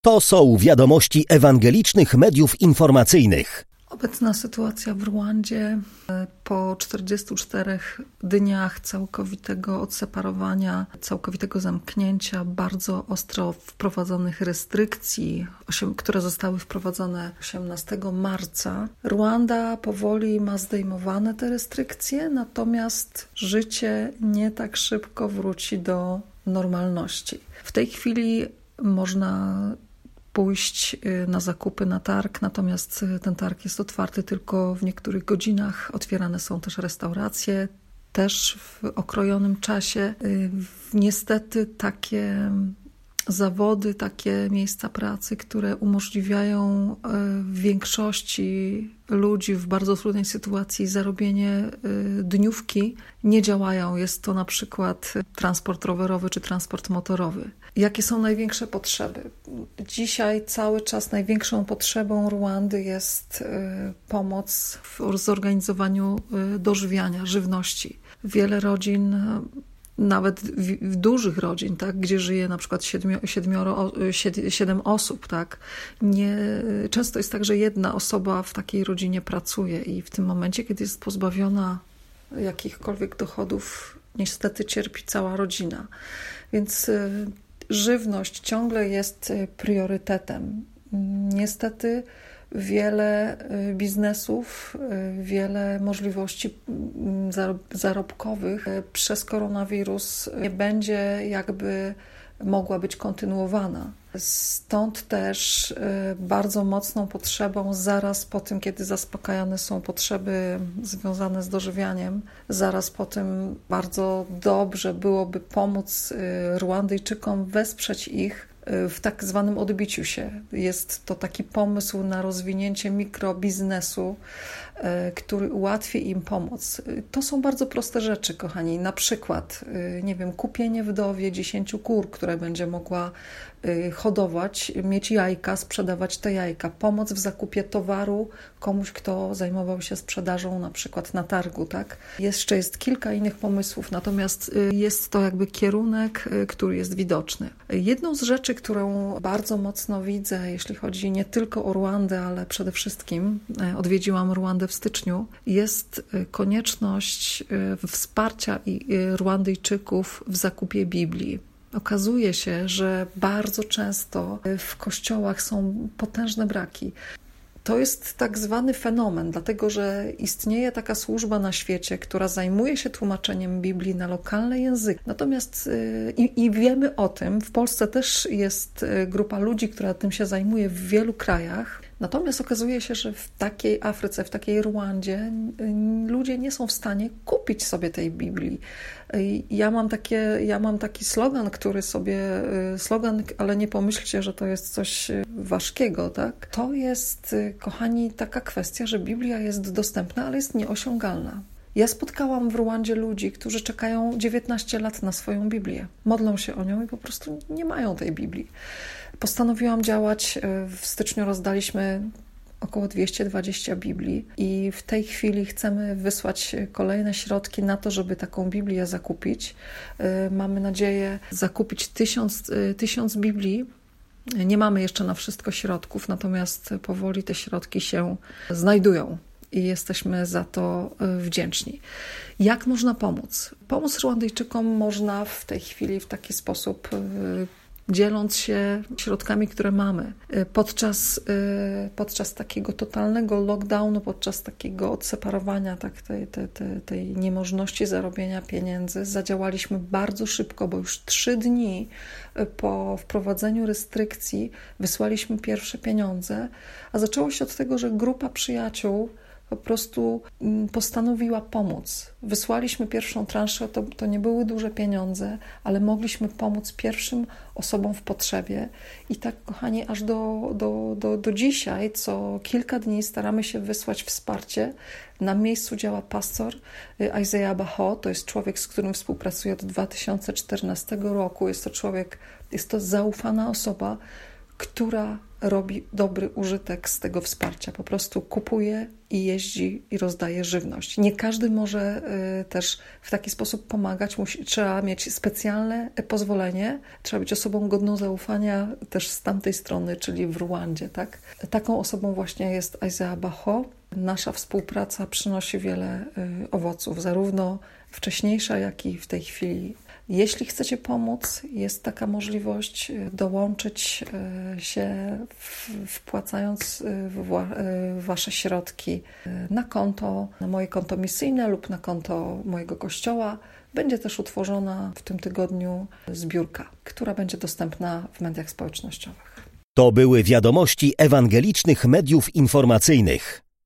To są wiadomości ewangelicznych mediów informacyjnych. Obecna sytuacja w Rwandzie po 44 dniach całkowitego odseparowania, całkowitego zamknięcia, bardzo ostro wprowadzonych restrykcji, które zostały wprowadzone 18 marca. Rwanda powoli ma zdejmowane te restrykcje, natomiast życie nie tak szybko wróci do normalności. W tej chwili można pójść na zakupy, na targ, natomiast ten targ jest otwarty tylko w niektórych godzinach. Otwierane są też restauracje, też w okrojonym czasie. Niestety takie zawody, takie miejsca pracy, które umożliwiają większości ludzi w bardzo trudnej sytuacji zarobienie dniówki, nie działają. Jest to na przykład transport rowerowy czy transport motorowy. Jakie są największe potrzeby? Dzisiaj cały czas największą potrzebą Rwandy jest pomoc w zorganizowaniu dożywiania, żywności. Wiele rodzin, nawet w dużych rodzin, tak, gdzie żyje na przykład 7 osób, tak, często jest tak, że jedna osoba w takiej rodzinie pracuje i w tym momencie, kiedy jest pozbawiona jakichkolwiek dochodów, niestety cierpi cała rodzina. Więc żywność ciągle jest priorytetem. Niestety wiele biznesów, wiele możliwości zarobkowych przez koronawirus nie będzie jakby mogła być kontynuowana. Stąd też bardzo mocną potrzebą zaraz po tym, kiedy zaspokajane są potrzeby związane z dożywianiem, zaraz po tym bardzo dobrze byłoby pomóc Rwandyjczykom, wesprzeć ich w tak zwanym odbiciu się. Jest to taki pomysł na rozwinięcie mikrobiznesu, który ułatwi im pomoc. To są bardzo proste rzeczy, kochani. Na przykład, nie wiem, kupienie wdowie 10 kur, które będzie mogła hodować, mieć jajka, sprzedawać te jajka, pomoc w zakupie towaru komuś, kto zajmował się sprzedażą na przykład na targu, tak? Jeszcze jest kilka innych pomysłów, natomiast jest to jakby kierunek, który jest widoczny. Jedną z rzeczy, którą bardzo mocno widzę, jeśli chodzi nie tylko o Rwandę, ale przede wszystkim odwiedziłam Rwandę w styczniu, jest konieczność wsparcia Rwandyjczyków w zakupie Biblii. Okazuje się, że bardzo często w kościołach są potężne braki. To jest tak zwany fenomen, dlatego że istnieje taka służba na świecie, która zajmuje się tłumaczeniem Biblii na lokalne języki. Natomiast i wiemy o tym, w Polsce też jest grupa ludzi, która tym się zajmuje w wielu krajach. Natomiast okazuje się, że w takiej Afryce, w takiej Rwandzie ludzie nie są w stanie kupić sobie tej Biblii. Ja mam taki slogan, ale nie pomyślcie, że to jest coś ważkiego, tak? To jest, kochani, taka kwestia, że Biblia jest dostępna, ale jest nieosiągalna. Ja spotkałam w Rwandzie ludzi, którzy czekają 19 lat na swoją Biblię. Modlą się o nią i po prostu nie mają tej Biblii. Postanowiłam działać. W styczniu rozdaliśmy około 220 Biblii i w tej chwili chcemy wysłać kolejne środki na to, żeby taką Biblię zakupić. Mamy nadzieję zakupić 1000 Biblii. Nie mamy jeszcze na wszystko środków, natomiast powoli te środki się znajdują i jesteśmy za to wdzięczni. Jak można pomóc? Pomóc Rwandyjczykom można w tej chwili w taki sposób, dzieląc się środkami, które mamy. Podczas takiego totalnego lockdownu, podczas takiego odseparowania tej niemożności zarobienia pieniędzy, zadziałaliśmy bardzo szybko, bo już 3 dni po wprowadzeniu restrykcji wysłaliśmy pierwsze pieniądze, a zaczęło się od tego, że grupa przyjaciół po prostu postanowiła pomóc. Wysłaliśmy pierwszą transzę, to nie były duże pieniądze, ale mogliśmy pomóc pierwszym osobom w potrzebie. I tak, kochani, aż do dzisiaj, co kilka dni staramy się wysłać wsparcie. Na miejscu działa pastor Isaiah Baho, to jest człowiek, z którym współpracuję od 2014 roku. Jest to zaufana osoba, która robi dobry użytek z tego wsparcia. Po prostu kupuje i jeździ i rozdaje żywność. Nie każdy może też w taki sposób pomagać. Trzeba mieć specjalne pozwolenie. Trzeba być osobą godną zaufania też z tamtej strony, czyli w Rwandzie. Tak? Taką osobą właśnie jest Isaiah Baho. Nasza współpraca przynosi wiele owoców, zarówno wcześniejsza, jak i w tej chwili. Jeśli chcecie pomóc, jest taka możliwość dołączyć się, wpłacając wasze środki na konto, na moje konto misyjne lub na konto mojego kościoła. Będzie też utworzona w tym tygodniu zbiórka, która będzie dostępna w mediach społecznościowych. To były wiadomości ewangelicznych mediów informacyjnych.